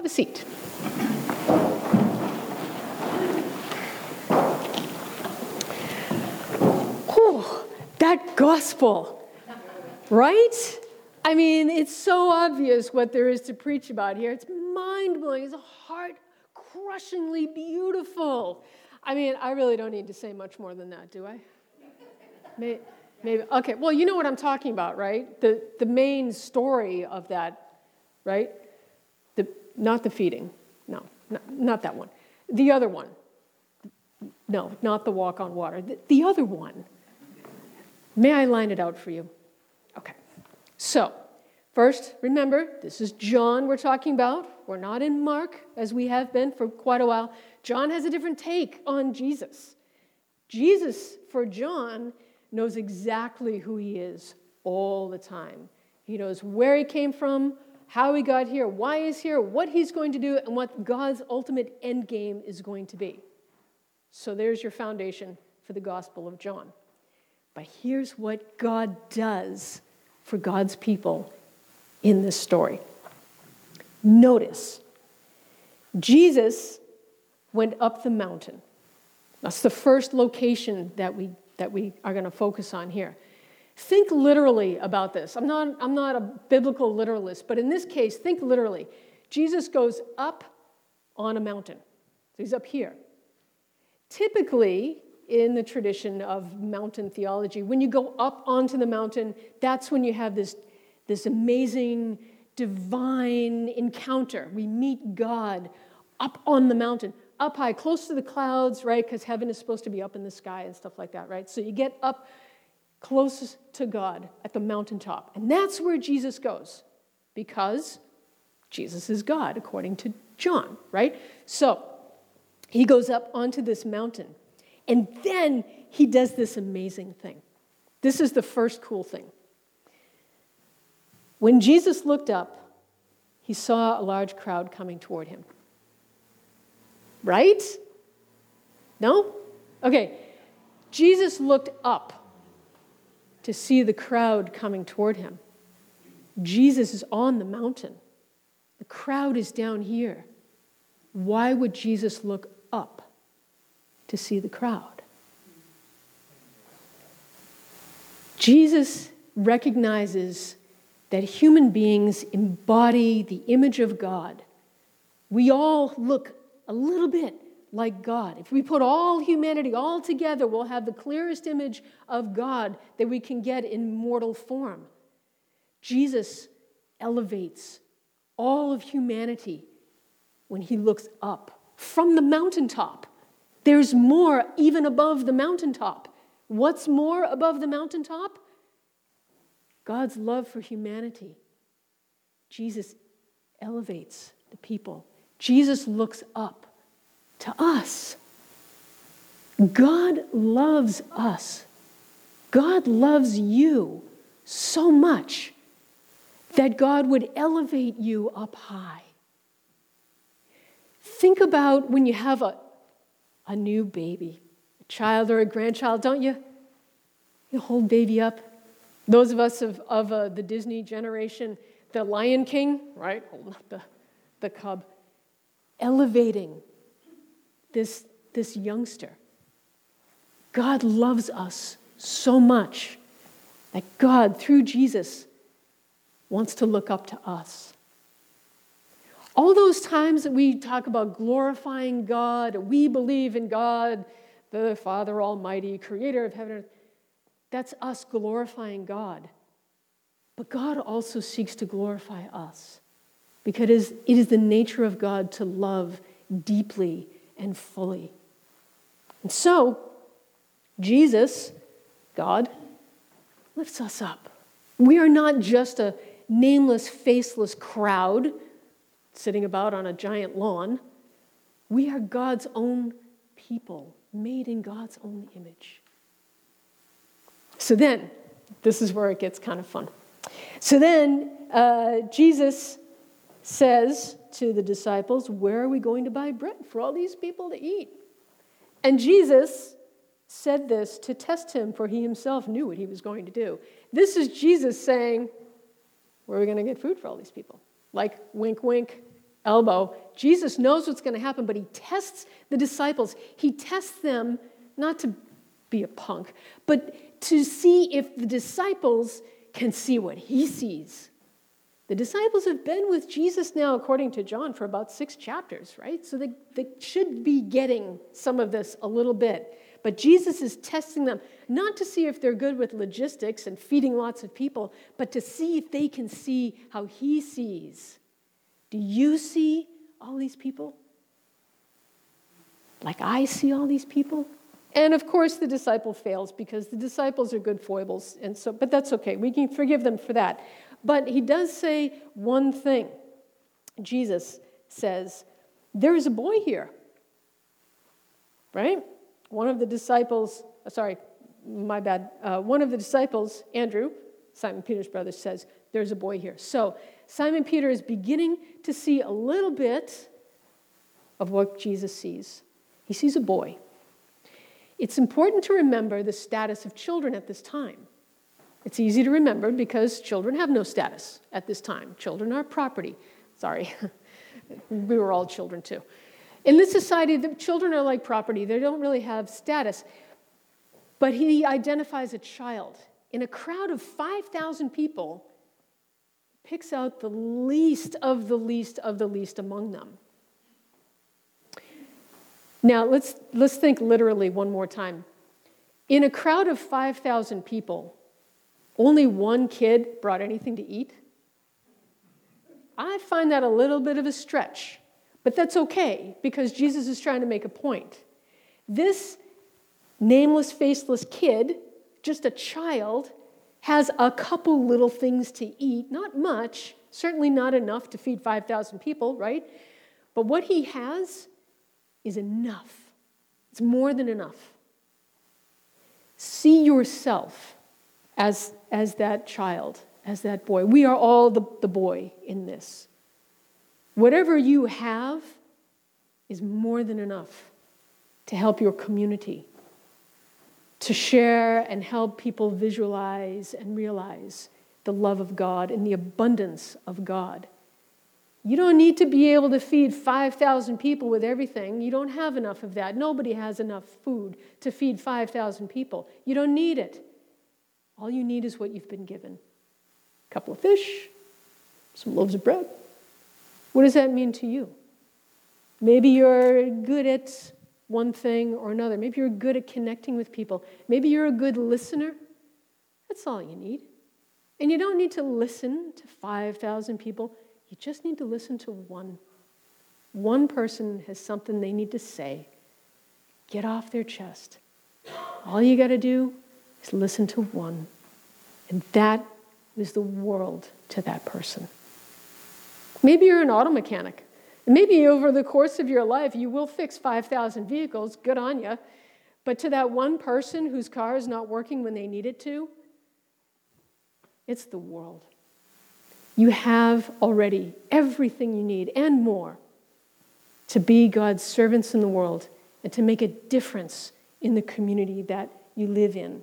a seat. Whew, that gospel, right? I mean, it's so obvious what there is to preach about here. It's mind-blowing. It's heart-crushingly beautiful. I mean, I really don't need to say much more than that, do I? Maybe. Okay, well, you know what I'm talking about, right? The main story of that, right? Not the feeding. No, not that one. The other one. No, not the walk on water. The other one. May I line it out for you? Okay. So, first, remember, this is John we're talking about. We're not in Mark, as we have been for quite a while. John has a different take on Jesus. Jesus, for John, knows exactly who he is all the time. He knows where he came from, how he got here, why he's here, what he's going to do, and what God's ultimate end game is going to be. So there's your foundation for the Gospel of John. But here's what God does for God's people in this story. Notice, Jesus went up the mountain. That's the first location that we are going to focus on here. Think literally about this. I'm not a biblical literalist, but in this case, think literally. Jesus goes up on a mountain. So he's up here. Typically, in the tradition of mountain theology, when you go up onto the mountain, that's when you have this amazing divine encounter. We meet God up on the mountain, up high, close to the clouds, right? Because heaven is supposed to be up in the sky and stuff like that, right? So you get up close to God at the mountaintop. And that's where Jesus goes, because Jesus is God, according to John, right? So he goes up onto this mountain, and then he does this amazing thing. This is the first cool thing. When Jesus looked up, he saw a large crowd coming toward him. Right? No? Okay. Jesus looked up to see the crowd coming toward him. Jesus is on the mountain. The crowd is down here. Why would Jesus look up to see the crowd? Jesus recognizes that human beings embody the image of God. We all look a little bit like God. If we put all humanity all together, we'll have the clearest image of God that we can get in mortal form. Jesus elevates all of humanity when he looks up from the mountaintop. There's more even above the mountaintop. What's more above the mountaintop? God's love for humanity. Jesus elevates the people. Jesus looks up to us. God loves us. God loves you so much that God would elevate you up high. Think about when you have a new baby, a child or a grandchild, don't you? You hold baby up. Those of us of the Disney generation, the Lion King, right? Holding up the cub. Elevating this youngster. God loves us so much that God, through Jesus, wants to look up to us. All those times that we talk about glorifying God, we believe in God, the Father Almighty, creator of heaven and earth, that's us glorifying God. But God also seeks to glorify us, because it is the nature of God to love deeply and fully. And so, Jesus, God, lifts us up. We are not just a nameless, faceless crowd sitting about on a giant lawn. We are God's own people, made in God's own image. So then, this is where it gets kind of fun. So then, Jesus says to the disciples, where are we going to buy bread for all these people to eat? And Jesus said this to test him, for he himself knew what he was going to do. This is Jesus saying, where are we going to get food for all these people? Like, wink, wink, elbow. Jesus knows what's going to happen, but he tests the disciples. He tests them not to be a punk, but to see if the disciples can see what he sees. The disciples have been with Jesus now, according to John, for about 6 chapters, right? So they should be getting some of this a little bit. But Jesus is testing them, not to see if they're good with logistics and feeding lots of people, but to see if they can see how he sees. Do you see all these people? Like I see all these people? And of course the disciple fails because the disciples are good foibles, but that's okay. We can forgive them for that. But he does say one thing. Jesus says, there is a boy here. Right? One of the disciples, one of the disciples, Andrew, Simon Peter's brother, says, there's a boy here. So Simon Peter is beginning to see a little bit of what Jesus sees. He sees a boy. It's important to remember the status of children at this time. It's easy to remember because children have no status at this time. Children are property. Sorry, we were all children too. In this society, the children are like property. They don't really have status. But he identifies a child. In a crowd of 5,000 people, picks out the least of the least of the least among them. Now, let's think literally one more time. In a crowd of 5,000 people, only one kid brought anything to eat? I find that a little bit of a stretch, but that's okay because Jesus is trying to make a point. This nameless, faceless kid, just a child, has a couple little things to eat, not much, certainly not enough to feed 5,000 people, right? But what he has is enough. It's more than enough. See yourself as that child, as that boy. We are all the boy in this. Whatever you have is more than enough to help your community, to share and help people visualize and realize the love of God and the abundance of God. You don't need to be able to feed 5,000 people with everything. You don't have enough of that. Nobody has enough food to feed 5,000 people. You don't need it. All you need is what you've been given. A couple of fish, some loaves of bread. What does that mean to you? Maybe you're good at one thing or another. Maybe you're good at connecting with people. Maybe you're a good listener. That's all you need. And you don't need to listen to 5,000 people. You just need to listen to one. One person has something they need to say. Get off their chest. All you got to do is listen to one. And that is the world to that person. Maybe you're an auto mechanic. Maybe over the course of your life, you will fix 5,000 vehicles. Good on you. But to that one person whose car is not working when they need it to, it's the world. You have already everything you need and more to be God's servants in the world and to make a difference in the community that you live in.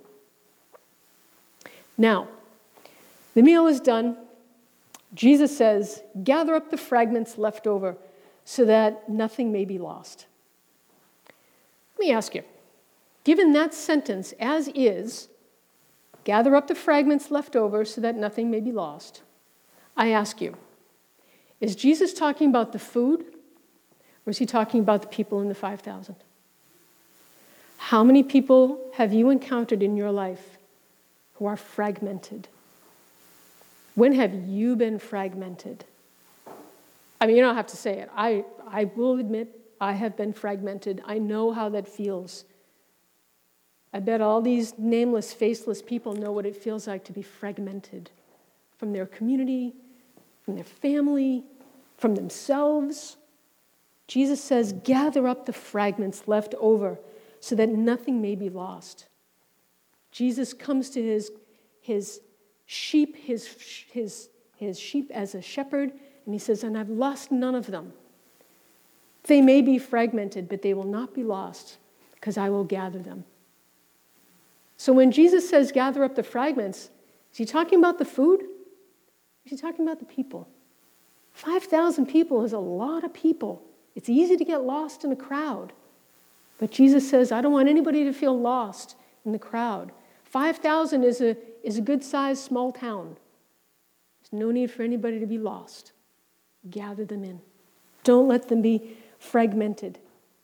Now, the meal is done. Jesus says, gather up the fragments left over so that nothing may be lost. Let me ask you, given that sentence as is, gather up the fragments left over so that nothing may be lost, I ask you, is Jesus talking about the food or is he talking about the people in the 5,000? How many people have you encountered in your life who are fragmented? When have you been fragmented? I mean, you don't have to say it. I will admit I have been fragmented. I know how that feels. I bet all these nameless, faceless people know what it feels like to be fragmented from their community, from their family, from themselves. Jesus says, gather up the fragments left over so that nothing may be lost. Jesus comes to his sheep, his sheep as a shepherd, and he says, and I've lost none of them. They may be fragmented, but they will not be lost because I will gather them. So when Jesus says gather up the fragments, is he talking about the food? Is he talking about the people? 5,000 people is a lot of people. It's easy to get lost in a crowd. But Jesus says, I don't want anybody to feel lost in the crowd. 5,000 is a good-sized small town. There's no need for anybody to be lost. Gather them in. Don't let them be fragmented.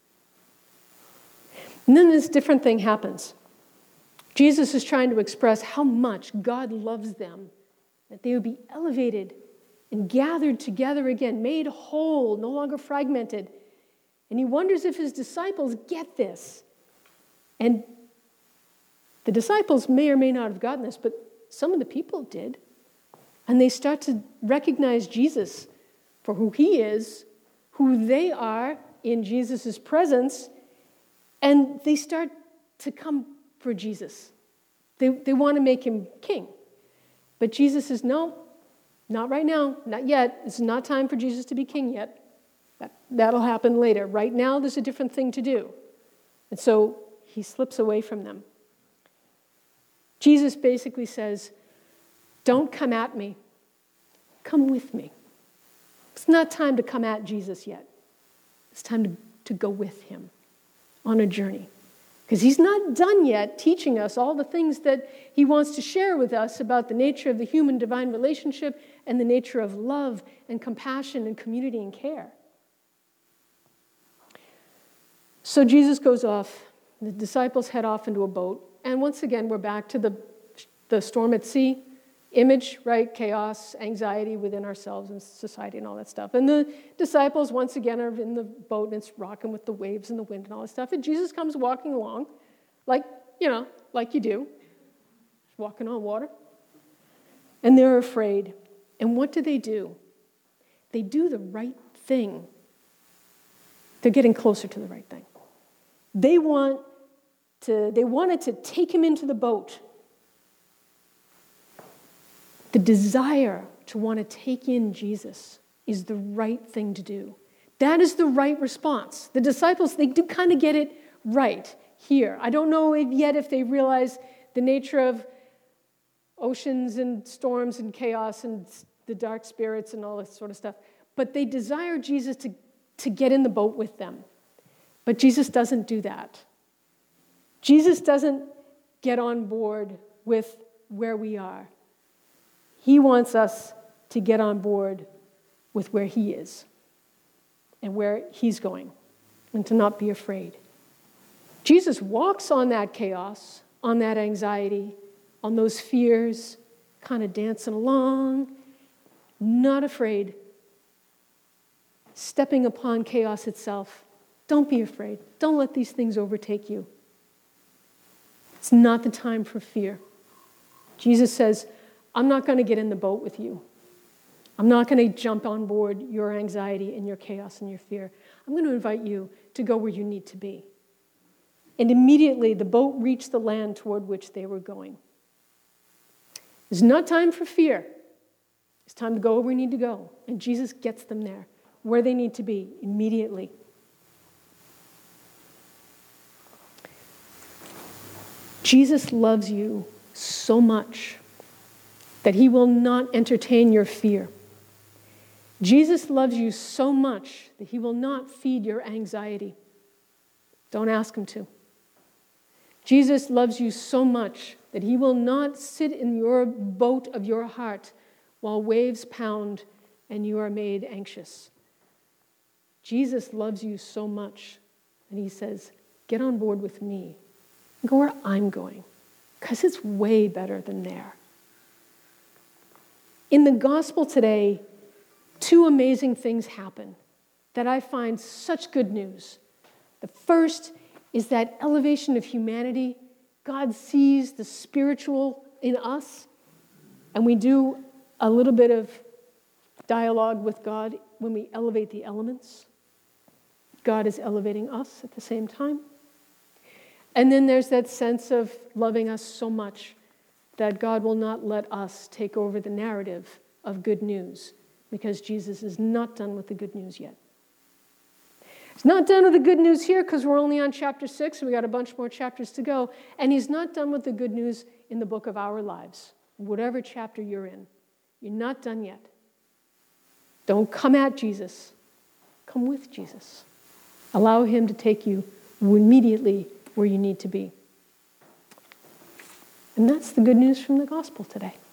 And then this different thing happens. Jesus is trying to express how much God loves them, that they would be elevated and gathered together again, made whole, no longer fragmented. And he wonders if his disciples get this. And the disciples may or may not have gotten this, but some of the people did. And they start to recognize Jesus for who he is, who they are in Jesus' presence, and they start to come for Jesus. They want to make him king. But Jesus says, no, not right now, not yet. It's not time for Jesus to be king yet. That'll happen later. Right now, there's a different thing to do. And so he slips away from them. Jesus basically says, don't come at me. Come with me. It's not time to come at Jesus yet. It's time to go with him on a journey. Because he's not done yet teaching us all the things that he wants to share with us about the nature of the human-divine relationship and the nature of love and compassion and community and care. So Jesus goes off. The disciples head off into a boat. And once again, we're back to the storm at sea image, right? Chaos, anxiety within ourselves and society and all that stuff. And the disciples, once again, are in the boat and it's rocking with the waves and the wind and all that stuff. And Jesus comes walking along like you do, walking on water. And they're afraid. And what do? They do the right thing. They're getting closer to the right thing. They wanted to take him into the boat. The desire to want to take in Jesus is the right thing to do. That is the right response. The disciples, they do kind of get it right here. I don't know yet if they realize the nature of oceans and storms and chaos and the dark spirits and all this sort of stuff. But they desire Jesus to get in the boat with them. But Jesus doesn't do that. Jesus doesn't get on board with where we are. He wants us to get on board with where he is and where he's going and to not be afraid. Jesus walks on that chaos, on that anxiety, on those fears, kind of dancing along, not afraid, stepping upon chaos itself. Don't be afraid. Don't let these things overtake you. It's not the time for fear. Jesus says, I'm not going to get in the boat with you. I'm not going to jump on board your anxiety and your chaos and your fear. I'm going to invite you to go where you need to be. And immediately the boat reached the land toward which they were going. It's not time for fear. It's time to go where we need to go. And Jesus gets them there, where they need to be, immediately. Jesus loves you so much that he will not entertain your fear. Jesus loves you so much that he will not feed your anxiety. Don't ask him to. Jesus loves you so much that he will not sit in your boat of your heart while waves pound and you are made anxious. Jesus loves you so much that he says, get on board with me. Go where I'm going, because it's way better than there. In the gospel today, two amazing things happen that I find such good news. The first is that elevation of humanity. God sees the spiritual in us, and we do a little bit of dialogue with God when we elevate the elements. God is elevating us at the same time. And then there's that sense of loving us so much that God will not let us take over the narrative of good news, because Jesus is not done with the good news yet. He's not done with the good news here because we're only on chapter 6 and we got a bunch more chapters to go. And he's not done with the good news in the book of our lives, whatever chapter you're in. You're not done yet. Don't come at Jesus. Come with Jesus. Allow him to take you immediately where you need to be. And that's the good news from the gospel today.